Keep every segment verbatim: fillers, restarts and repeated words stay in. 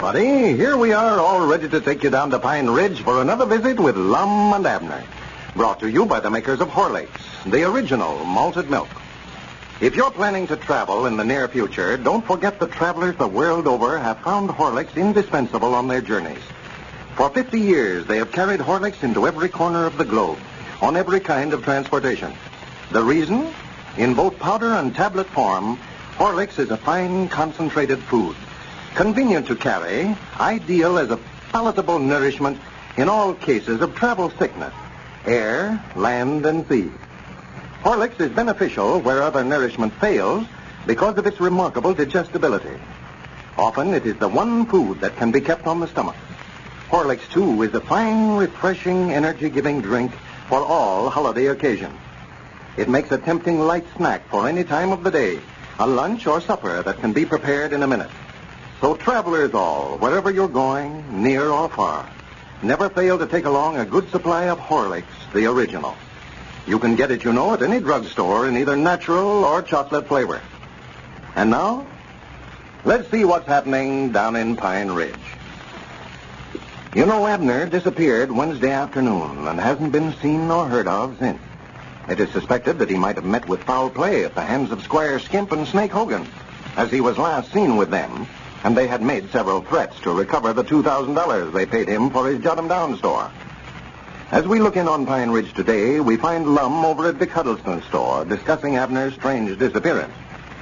everybody. Here we are, all ready to take you down to Pine Ridge for another visit with Lum and Abner. Brought to you by the makers of Horlicks, the original malted milk. If you're planning to travel in the near future, don't forget that travelers the world over have found Horlicks indispensable on their journeys. For fifty years, they have carried Horlicks into every corner of the globe, on every kind of transportation. The reason? In both powder and tablet form, Horlicks is a fine, concentrated food. Convenient to carry, ideal as a palatable nourishment in all cases of travel sickness, air, land, and sea. Horlicks is beneficial where other nourishment fails because of its remarkable digestibility. Often it is the one food that can be kept on the stomach. Horlicks, too, is a fine, refreshing, energy-giving drink for all holiday occasions. It makes a tempting light snack for any time of the day, a lunch or supper that can be prepared in a minute. So travelers all, wherever you're going, near or far, never fail to take along a good supply of Horlicks, the original. You can get it, you know, at any drugstore in either natural or chocolate flavor. And now, let's see what's happening down in Pine Ridge. You know, Abner disappeared Wednesday afternoon and hasn't been seen nor heard of since. It is suspected that he might have met with foul play at the hands of Squire Skimp and Snake Hogan, as he was last seen with them, and they had made several threats to recover the two thousand dollars they paid him for his Jot-'em-Down store. As we look in on Pine Ridge today, we find Lum over at Dick Huddleston's store discussing Abner's strange disappearance.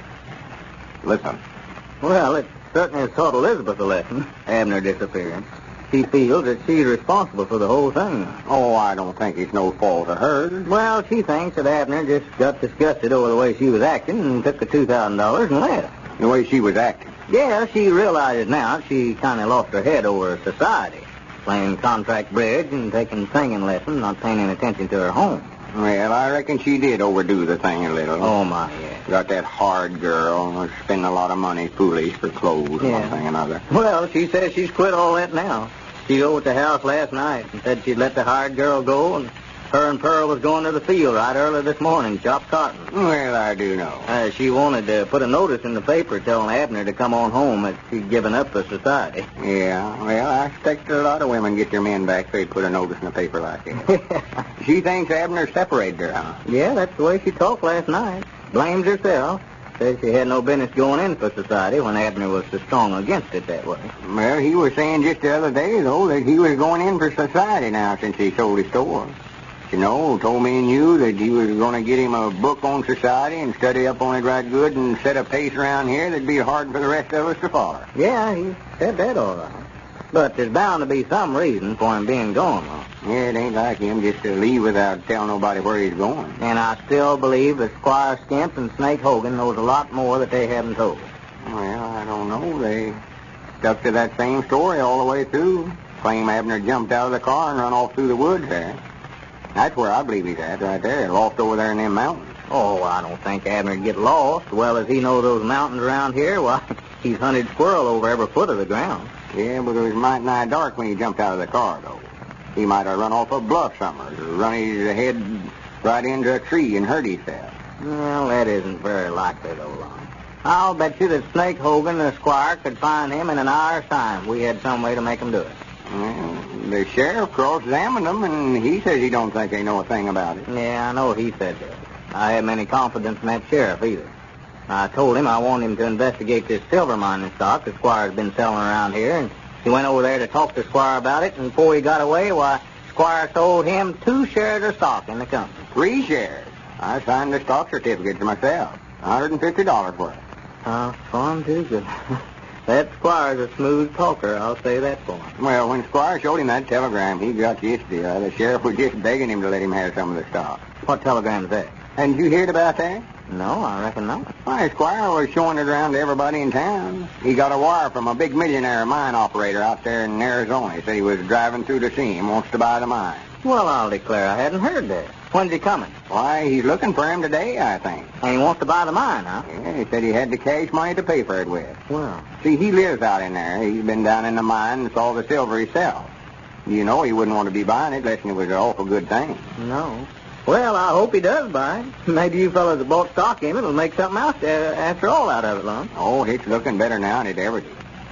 Listen. Well, it certainly has taught Elizabeth a lesson, Abner disappearing. She feels that she's responsible for the whole thing. Oh, I don't think it's no fault of hers. Well, she thinks that Abner just got disgusted over the way she was acting and took the two thousand dollars and left. The way she was acting? Yeah, she realizes now she kind of lost her head over society. Playing contract bridge and taking singing lessons, not paying any attention to her home. Well, I reckon she did overdo the thing a little. Oh, my, yeah. Got that hard girl and was spending a lot of money foolish for clothes and yeah. one thing and another. Well, she says she's quit all that now. She over at the house last night and said she'd let the hired girl go, and her and Pearl was going to the field right early this morning, chop cotton. Well, I do know. Uh, she wanted to put a notice in the paper telling Abner to come on home that she'd given up the society. Yeah, well, I expect a lot of women get their men back so they put a notice in the paper like that. She thinks Abner separated her, huh? Yeah, that's the way she talked last night. Blames herself. Says she had no business going in for society when Abner was so strong against it that way. Well, he was saying just the other day, though, that he was going in for society now since he sold his store. You know, told me and you that he was going to get him a book on society and study up on it right good and set a pace around here that'd be hard for the rest of us to follow. Yeah, he said that all right. But there's bound to be some reason for him being gone, though. Yeah, it ain't like him just to leave without telling nobody where he's going. And I still believe that Squire Skimp and Snake Hogan knows a lot more that they haven't told. Well, I don't know. They stuck to that same story all the way through. Claim Abner jumped out of the car and run off through the woods there. That's where I believe he's at, right there, lost over there in them mountains. Oh, I don't think Abner'd get lost. Well, as he knows those mountains around here, why, he's hunted squirrel over every foot of the ground. Yeah, but it was mighty nigh dark when he jumped out of the car, though. He might have run off a bluff somewhere, or run his head right into a tree and hurt himself. Well, that isn't very likely, though, Lon. I'll bet you that Snake Hogan, the squire, could find him in an hour's time. We had some way to make him do it. Well, the sheriff cross-examined him, and he says he don't think they know a thing about it. Yeah, I know he said that. I haven't any confidence in that sheriff, either. I told him I want him to investigate this silver mining stock the Squire's been selling around here, and he went over there to talk to Squire about it, and before he got away, why, Squire sold him two shares of stock in the company. Three shares? I signed the stock certificate for myself. one hundred fifty dollars worth. Uh, fun too good. That Squire's a smooth talker, I'll say that for him. Well, when Squire showed him that telegram, he got used to it. The sheriff was just begging him to let him have some of the stock. What telegram's that? Hadn't you heard about that? No, I reckon not. Why, Squire was showing it around to everybody in town. He got a wire from a big millionaire mine operator out there in Arizona. He said he was driving through to see him, wants to buy the mine. Well, I'll declare I hadn't heard that. When's he coming? Why, he's looking for him today, I think. And he wants to buy the mine, huh? Yeah, he said he had the cash money to pay for it with. Well. See, he lives out in there. He's been down in the mine and saw the silver himself. You know he wouldn't want to be buying it unless it was an awful good thing. No. Well, I hope he does buy it. Maybe you fellas that bought stock in it will make something else uh, after all out of it, Lon. Oh, it's looking better now than it ever did.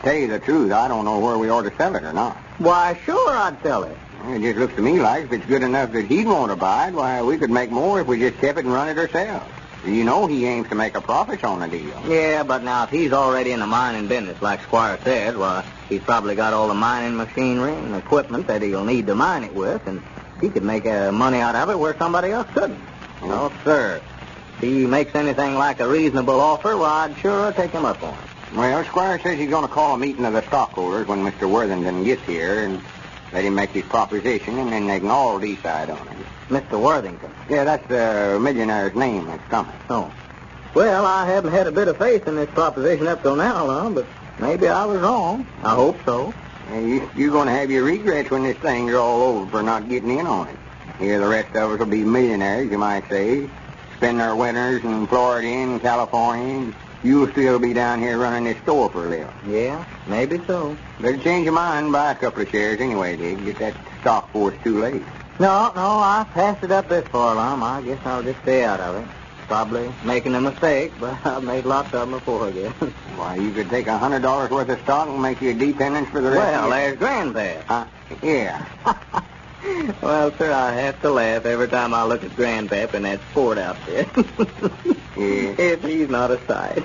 tell you the truth, I don't know where we ought to sell it or not. Why, sure I'd sell it. It just looks to me like if it's good enough that he'd want to buy it, why, we could make more if we just kept it and run it ourselves. You know he aims to make a profit on the deal. Yeah, but now if he's already in the mining business, like Squire said, well, he's probably got all the mining machinery and equipment that he'll need to mine it with, and he could make uh, money out of it where somebody else couldn't. Mm. No, sir. If he makes anything like a reasonable offer, well, I'd sure take him up on it. Well, Squire says he's going to call a meeting of the stockholders when Mister Worthington gets here and let him make his proposition, and then they can all decide on it. Mister Worthington? Yeah, that's the millionaire's name that's coming. Oh. Well, I haven't had a bit of faith in this proposition up till now, Lum, but maybe I was wrong. I hope so. Yeah, you, you're going to have your regrets when this thing's all over for not getting in on it. Here, the rest of us will be millionaires, you might say. Spend our winters in Florida and California, and you'll still be down here running this store for a living. Yeah, maybe so. Better change your mind and buy a couple of shares anyway, Dick. Get that stock before it's too late. No, no, I passed it up this far, Lum. I guess I'll just stay out of it. Probably making a mistake, but I've made lots of them before, I guess. Why, you could take a hundred dollars worth of stock and make you a dependence for the rest Well, of your... there's Grandpap. Uh, yeah. Well, sir, I have to laugh every time I look at Grandpap in that sport outfit. Yeah. If he's not a sight.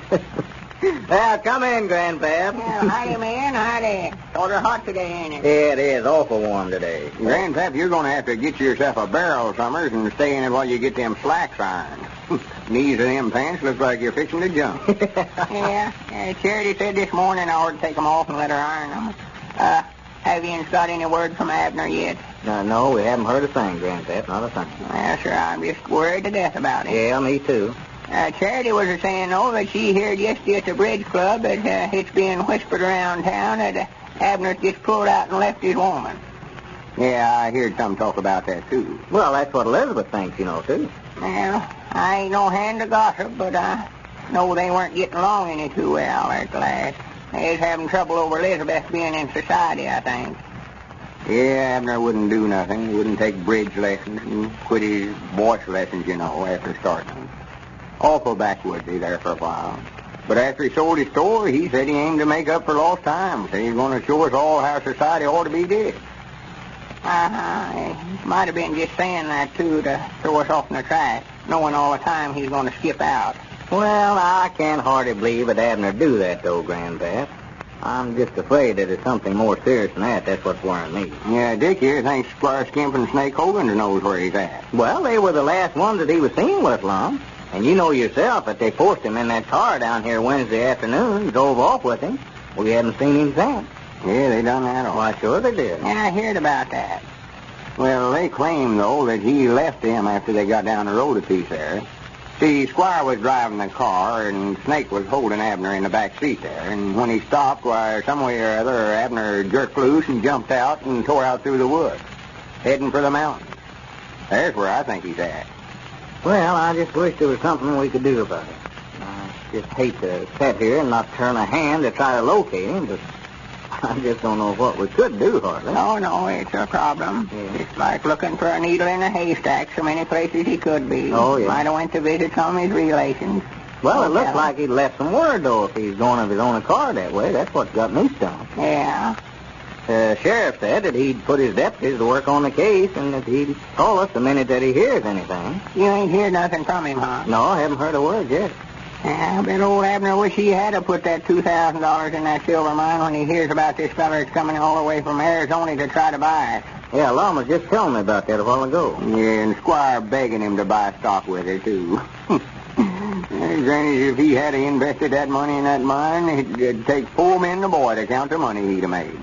Well, come in, Grandpap. Well, howdy, man, howdy. Sort of hot today, ain't it? Yeah, it is awful warm today. Grandpap, you're going to have to get yourself a barrel, Summers, and stay in it while you get them slacks ironed. Knees of them pants look like you're fixing to jump. Yeah, uh, Charity said this morning I ought to take them off and let her iron them. Uh, have you got any word from Abner yet? Uh, no, we haven't heard a thing, Grandpap, not a thing. Well, sir, I'm just worried to death about it. Yeah, me too. Uh, Charity was saying, though, that she heard yesterday at the bridge club that uh, it's being whispered around town that uh, Abner just pulled out and left his woman. Yeah, I heard some talk about that, too. Well, that's what Elizabeth thinks, you know, too. Well, I ain't no hand to gossip, but I know they weren't getting along any too well at last. They was having trouble over Elizabeth being in society, I think. Yeah, Abner wouldn't do nothing. He wouldn't take bridge lessons and quit his voice lessons, you know, after starting. Awful backwoodsy there for a while. But after he sold his store, he said he aimed to make up for lost time. Said he's going to show us all how society ought to be did. Uh-huh. He might have been just saying that, too, to throw us off in the track, knowing all the time he's going to skip out. Well, I can't hardly believe that Abner do that, though, Grandpap. I'm just afraid that it's something more serious than that. That's what's worrying me. Yeah, Dick here thinks Squire Skimp and Snake Hogan knows where he's at. Well, they were the last ones that he was seen with, Lum. And you know yourself that they forced him in that car down here Wednesday afternoon, drove off with him. We haven't seen him since. Yeah, they done that all. Why, sure they did. Yeah, I heard about that. Well, they claim, though, that he left them after they got down the road a piece there. See, Squire was driving the car, and Snake was holding Abner in the back seat there. And when he stopped, why, some way or other, Abner jerked loose and jumped out and tore out through the woods, heading for the mountains. There's where I think he's at. Well, I just wish there was something we could do about it. I just hate to sit here and not turn a hand to try to locate him, but I just don't know what we could do, hardly. No, no, it's a problem. Yeah. It's like looking for a needle in a haystack, so many places he could be. Oh, yeah. Might have went to visit some of his relations. Well, it looks Yeah. like he'd left some word, though, if he's going of his own accord that way. That's what got me stumped. Yeah. The sheriff said that he'd put his deputies to work on the case and that he'd call us the minute that he hears anything. You ain't heard nothing from him, huh? No, I haven't heard a word yet. Yeah, I bet old Abner wish he had to put that two thousand dollars in that silver mine when he hears about this feller that's coming all the way from Arizona to try to buy it. Yeah, Lum was just telling me about that a while ago. Yeah, and Squire begging him to buy stock with it, too. Granny, if he had invested that money in that mine, it'd take four men and a boy to count the money he'd have made.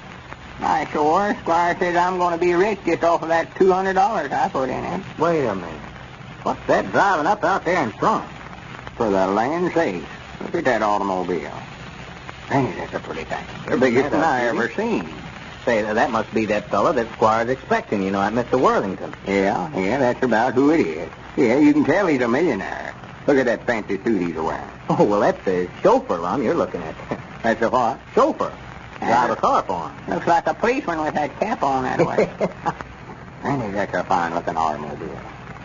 I sure. Squire says I'm going to be rich just off of that two hundred dollars I put in it. Wait a minute. What's that driving up out there in front? For the land's sake, look at that automobile. Granny, that's a pretty thing. The Isn't biggest that one I a ever beauty? seen. Say, that must be that fellow that Squire's expecting, you know, at Mister Worthington. Yeah, yeah, that's about who it is. Yeah, you can tell he's a millionaire. Look at that fancy suit he's wearing. Oh, well, that's the chauffeur, Lum, you're looking at. That's a what? Chauffeur. Drive a car for him. Looks like a policeman with that cap on that way. Granny, that's a fine-looking automobile.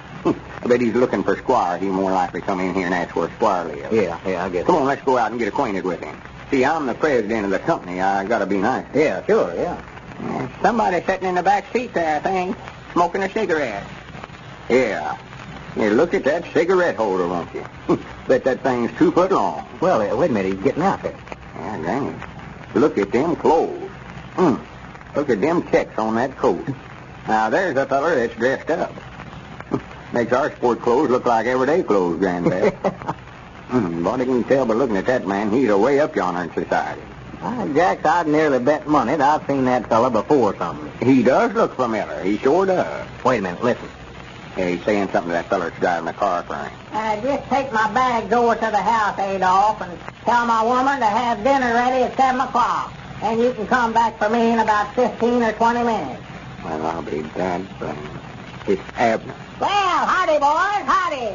I bet he's looking for Squire. He'll more likely come in here and ask where Squire lives. Yeah, yeah, I guess. Come on, let's go out and get acquainted with him. See, I'm the president of the company. I gotta be nice. Yeah, sure, yeah. Yeah, somebody sitting in the back seat there, I think, smoking a cigarette. Yeah. Yeah, look at that cigarette holder, won't you? Bet that thing's two foot long. Well, uh, wait a minute. He's getting out there. Yeah, dang it. Look at them clothes. Hmm. Look at them checks on that coat. Now, there's a feller that's dressed up. Makes our sport clothes look like everyday clothes, Granddad. Hmm, but I can tell by looking at that man, he's a way up yonder in society. Well, Jax, I'd nearly bet money that I've seen that fella before something. He does look familiar. He sure does. Wait a minute. Listen. Yeah, he's saying something to that fella that's driving the car for him. Uh, just take my bags over to the house, Adolph, and tell my woman to have dinner ready at seven o'clock. And you can come back for me in about fifteen or twenty minutes. Well, I'll be damned. It's Abner. Well, howdy, boys, howdy.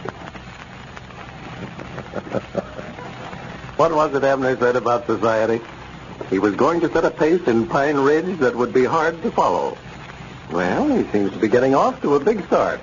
What was it Abner said about society? He was going to set a pace in Pine Ridge that would be hard to follow. Well, he seems to be getting off to a big start.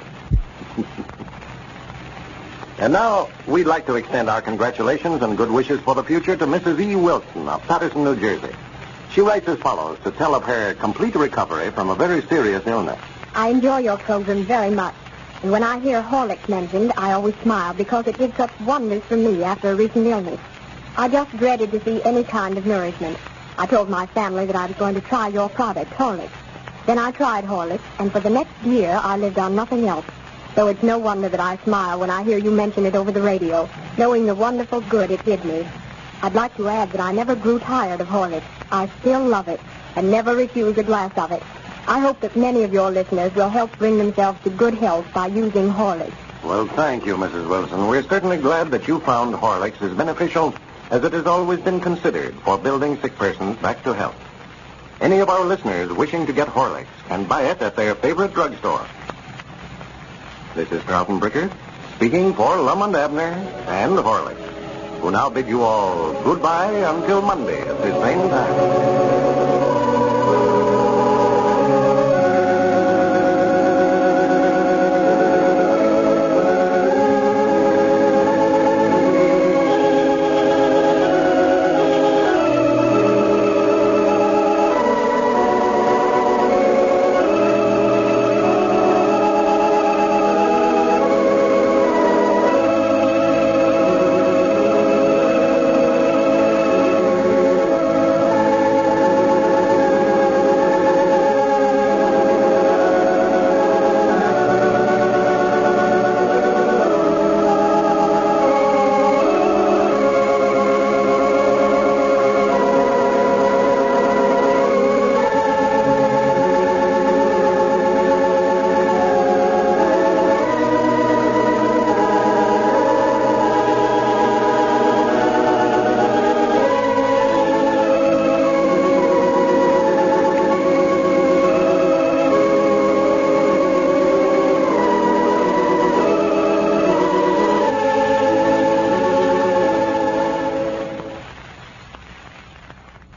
And now, we'd like to extend our congratulations and good wishes for the future to Missus E. Wilson of Patterson, New Jersey. She writes as follows to tell of her complete recovery from a very serious illness. I enjoy your program very much. And when I hear Horlicks mentioned, I always smile because it did such wonders for me after a recent illness. I just dreaded to see any kind of nourishment. I told my family that I was going to try your product, Horlicks. Then I tried Horlicks, and for the next year, I lived on nothing else. So it's no wonder that I smile when I hear you mention it over the radio, knowing the wonderful good it did me. I'd like to add that I never grew tired of Horlicks. I still love it, and never refuse a glass of it. I hope that many of your listeners will help bring themselves to good health by using Horlicks. Well, thank you, Missus Wilson. We're certainly glad that you found Horlicks as beneficial as it has always been considered for building sick persons back to health. Any of our listeners wishing to get Horlicks can buy it at their favorite drugstore. This is Carlton Bricker, speaking for Lum and Abner and Horlicks, who now bid you all goodbye until Monday at the same time.